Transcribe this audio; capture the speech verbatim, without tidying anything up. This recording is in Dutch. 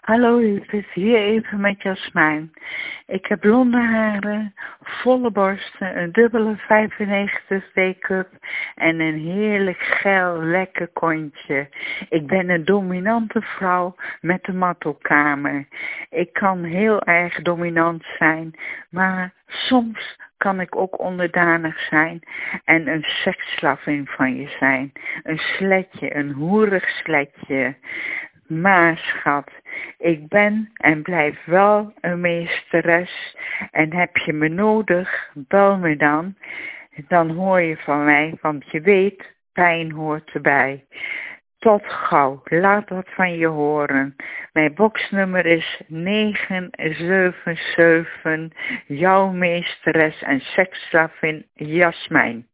Hallo lieverd, hier even met Jasmijn. Ik heb blonde haren, volle borsten, een dubbele vijfennegentig D-cup en een heerlijk geil lekker kontje. Ik ben een dominante vrouw met een mattelkamer. Ik kan heel erg dominant zijn, maar soms kan ik ook onderdanig zijn en een seksslavin van je zijn. Een sletje, een hoerig sletje. Maar schat, ik ben en blijf wel een meesteres en heb je me nodig, bel me dan. Dan hoor je van mij, want je weet, pijn hoort erbij. Tot gauw, laat wat van je horen. Mijn boxnummer is negen zeven zeven, jouw meesteres en seksslavin Jasmijn.